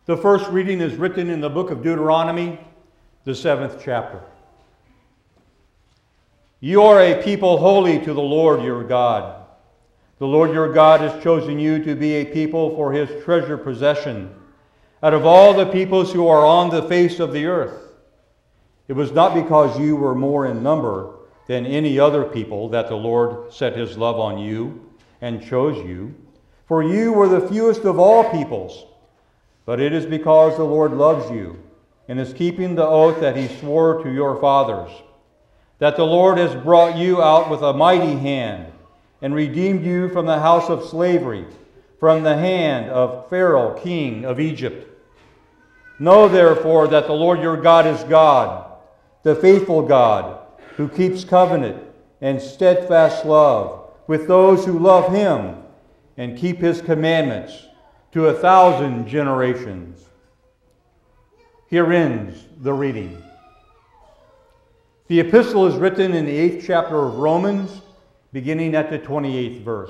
The first reading is written in the book of Deuteronomy, the 7th chapter. You are a people holy to the Lord your God. The Lord your God has chosen you to be a people for his treasure possession out of all the peoples who are on the face of the earth. It was not because you were more in number than any other people that the Lord set his love on you and chose you, for you were the fewest of all peoples. But it is because the Lord loves you and is keeping the oath that he swore to your fathers, that the Lord has brought you out with a mighty hand and redeemed you from the house of slavery, from the hand of Pharaoh, king of Egypt. Know therefore that the Lord your God is God, the faithful God, who keeps covenant and steadfast love with those who love him and keep his commandments to 1,000 generations. Here ends the reading. The epistle is written in the 8th chapter of Romans, beginning at the 28th verse.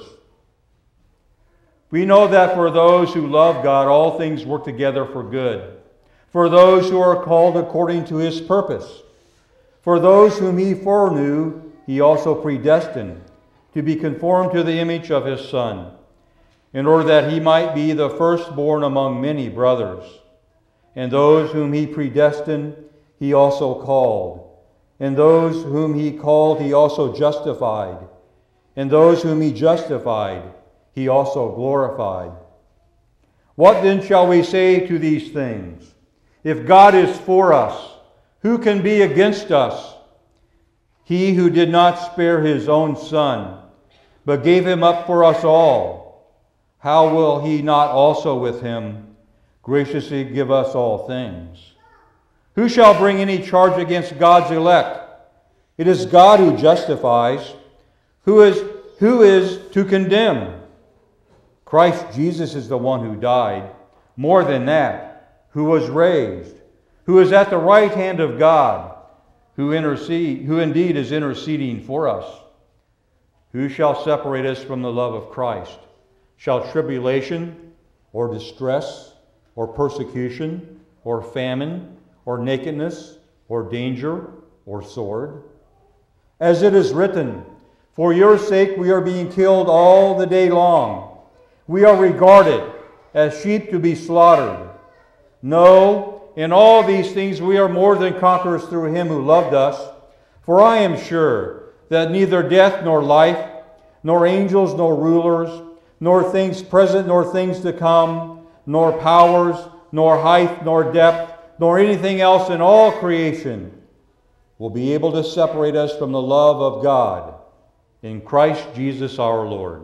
We know that for those who love God, all things work together for good, for those who are called according to his purpose. For those whom he foreknew, he also predestined to be conformed to the image of his Son, in order that he might be the firstborn among many brothers. And those whom he predestined, he also called. And those whom he called, he also justified. And those whom he justified, he also glorified. What then shall we say to these things? If God is for us, who can be against us? He who did not spare his own Son, but gave him up for us all, how will he not also with him graciously give us all things? Who shall bring any charge against God's elect? It is God who justifies. Who is to condemn? Christ Jesus is the one who died. More than that, who was raised, who is at the right hand of God, who indeed is interceding for us. Who shall separate us from the love of Christ? Shall tribulation, or distress, or persecution, or famine, or nakedness, or danger, or sword? As it is written, for your sake we are being killed all the day long. We are regarded as sheep to be slaughtered. No, in all these things we are more than conquerors through him who loved us. For I am sure that neither death nor life, nor angels nor rulers, nor things present nor things to come, nor powers, nor height, nor depth, nor anything else in all creation will be able to separate us from the love of God in Christ Jesus our Lord.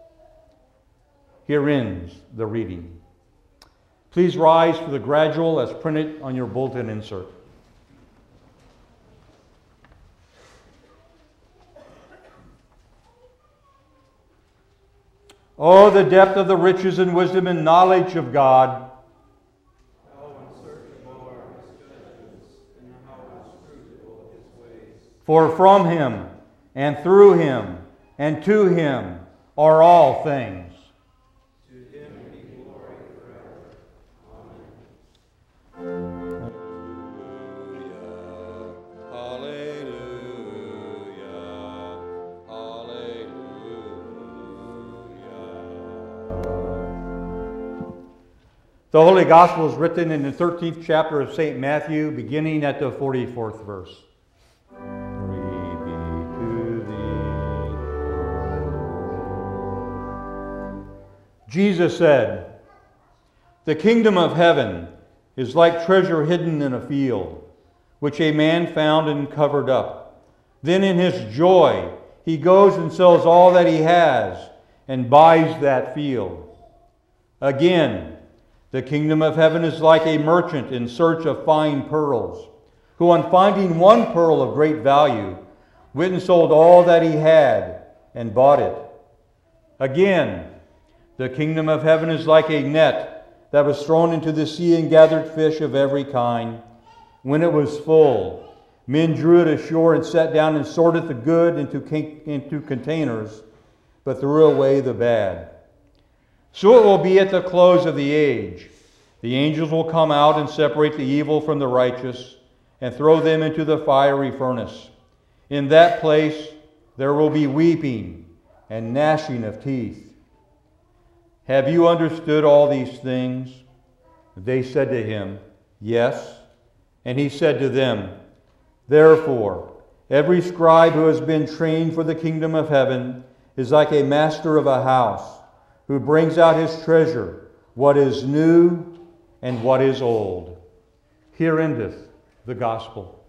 Here ends the reading. Please rise for the gradual as printed on your bulletin insert. Oh, the depth of the riches and wisdom and knowledge of God. How unsearchable are his judgments, and how inscrutable his ways. For from him, and through him, and to him are all things. To him be glory forever. Amen. Hallelujah. The Holy Gospel is written in the 13th chapter of St. Matthew, beginning at the 44th verse. Glory be to thee. Jesus said, the kingdom of heaven is like treasure hidden in a field, which a man found and covered up. Then in his joy he goes and sells all that he has and buys that field. Again, the kingdom of heaven is like a merchant in search of fine pearls, who on finding one pearl of great value, went and sold all that he had and bought it. Again, the kingdom of heaven is like a net that was thrown into the sea and gathered fish of every kind. When it was full, men drew it ashore and sat down and sorted the good into containers, but threw away the bad. So it will be at the close of the age. The angels will come out and separate the evil from the righteous and throw them into the fiery furnace. In that place there will be weeping and gnashing of teeth. Have you understood all these things? They said to him, Yes. And he said to them, Therefore, every scribe who has been trained for the kingdom of heaven is like a master of a house, who brings out his treasure, what is new and what is old. Here endeth the gospel.